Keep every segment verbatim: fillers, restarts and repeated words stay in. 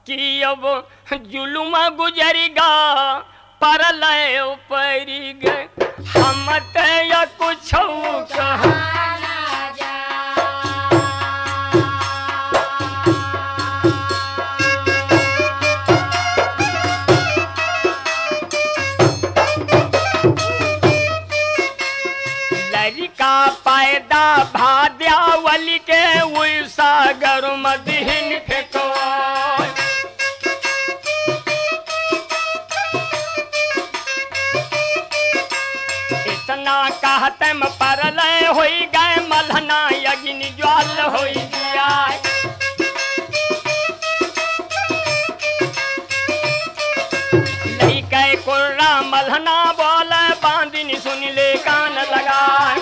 कि अब जुलुमा गुजरिगा परलय परी गए हम तया कुछ कहा लड़का पैदा भाद्यावली के उई सागर मदहिन फेंको इतना कहते में परलय होई गए मलहना अग्नि ज्वाल होई दिया नहीं कह कुर्रा मलहना बोले बांधिनी सुन ले कान लगाए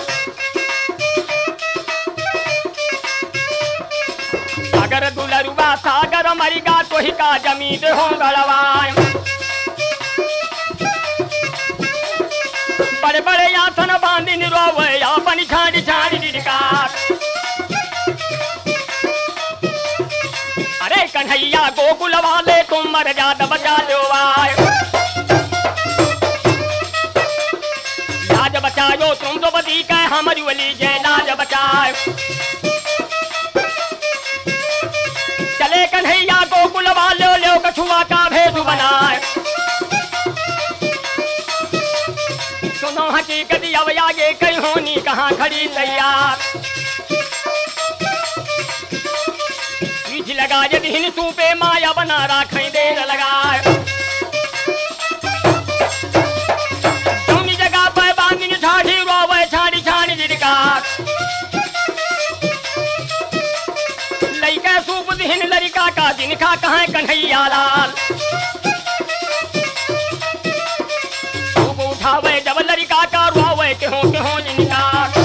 अगर दुलरुआ सागर मरिगा तो ही का जमीन हो गड़वाए बड़े बड़े यासन बांधी रोवे अपनी छाड़ी छाड़ी डिडकार अरे कन्हैया गोकुल वाले तुम मर जात बचा दो लाज बचायो तुम तो बदी के हमारी वली जय लाज बचाए चले कन्हैया गोकुल वाले लो कछुआ का भेद बनाए सुनो हकीकत अब आगे कहीं होनी कहाँ खड़ी तैयार पीछ लगा यदि हिन सूपे माया बना राखें देर लगाए जगह पर बांधिन छाड़ी रोवे छाड़ी छाड़ी जिरकार लइका सूप दिहिन लड़का का जिनका कहाँ कन्हैया लाल उठावे जब लड़का का रुआवे केहो केहो जिनका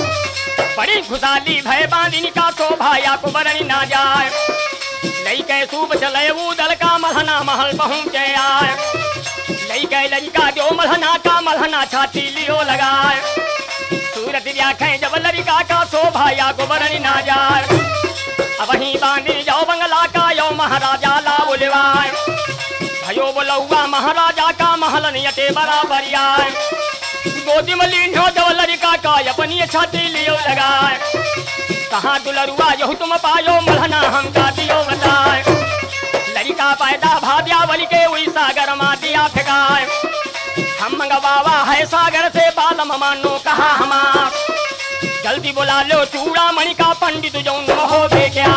बड़ी खुशाली भय बांधिनी का तो भाया को बरनी ना जाए लई के सूप चले वो दल का मलहना महल पहुंचे आए लई के लड़का जो मलहना का मलहना छाती लियो लगाए सूरत आंखें जब लड़का का तो भाया को बरनी ना जाए अब वहीं बांधी जाओ बंगला का यो महाराजा ला बुलवाए भयो बोलौआ महाराजा का महल नियते बराबर आए गोदी में लीनो जब लड़का का अपनी छाती लियो लगाए कहाँ दुलरुआ यहू तुम पायो मलहना हम का दियो बताए लड़का पैदा भाद्यावली के वही सागर मा दिया फेंकाए हम मंगवावा है सागर से बालम मानो कहा हमार जल्दी बुला लो चूड़ा मणि का पंडित जौन हो क्या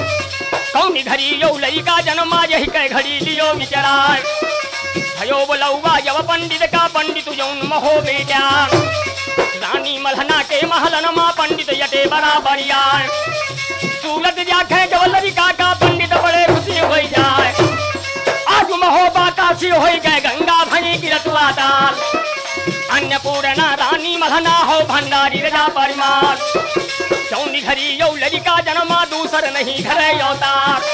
कौनी घड़ी यो लड़का जन्मा यही कह घड़ी लियो विचराए भयो बोलौआ जब पंडित का पंडित जौन महो बेटा रानी मलहना के महलन मा पंडित यटे बराबर आए सूरत जाखे जब लड़का का पंडित बड़े खुशी हो जाए आज महो बाकाशी हो गए गंगा भनी गिरतुआ दाल अन्नपूर्णा रानी मलहना हो भंडारी रजा परिमार चौनी घड़ी यो लड़का जन्मा दूसर नहीं घरे अवतार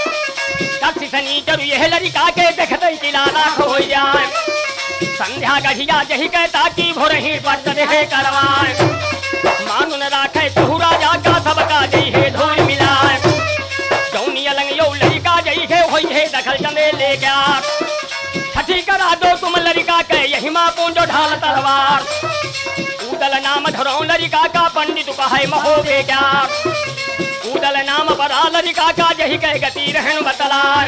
सनी जरू यह लड़का के देखते किलाना हो जाए संध्या गढ़िया जही कहता कि भोर ही पट देखे करवाए मानुन राखे तहु राजा का सबका जई है धोई मिलाए जौनी अलंग यो लड़का जई है होई है दखल चंदे ले गया छठी करा दो तुम लड़का के यही मां पूंजो ढाल तलवार उदल नाम धरो लड़का का पंडित कहे महो के क्या उदल नाम बड़ा लड़का का जही कह गति रहन बतलाए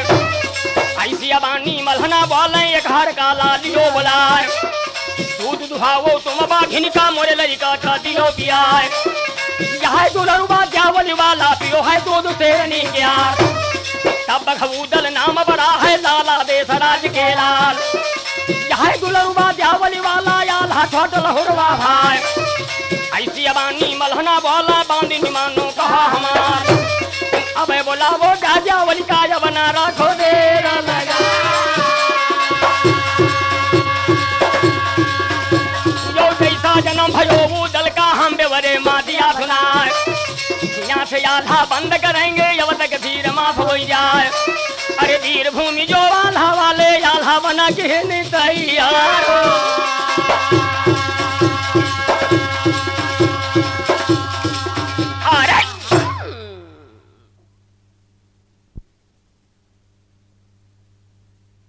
ऐसी अबानी मलहना बोले एक हर का लालियो बुलाए दूध दुहावो तुम बाघिन का मोरे लड़का का दियो पियाए यह दुलरुआ जावली वाला पियो है दूध शेरनी क्या तब बखूदल नाम बड़ा है लाला देश राज के लाल यह दुलरुआ जावली वाला याला छोट लहुरवा भाई ऐसी अबानी मलहना बोला बांधी निमानो कहा हमार अबे बोला वो जावली का बना रखो देर लगा जो जैसा जन्म भयो वो दल का हम बेवरे माँ दिया सुनाए यहाँ से आधा बंद करेंगे जब तक धीर माफ हो जाए अरे वीर भूमि जो आल्हा वाले आल्हा बना के नहीं तैयार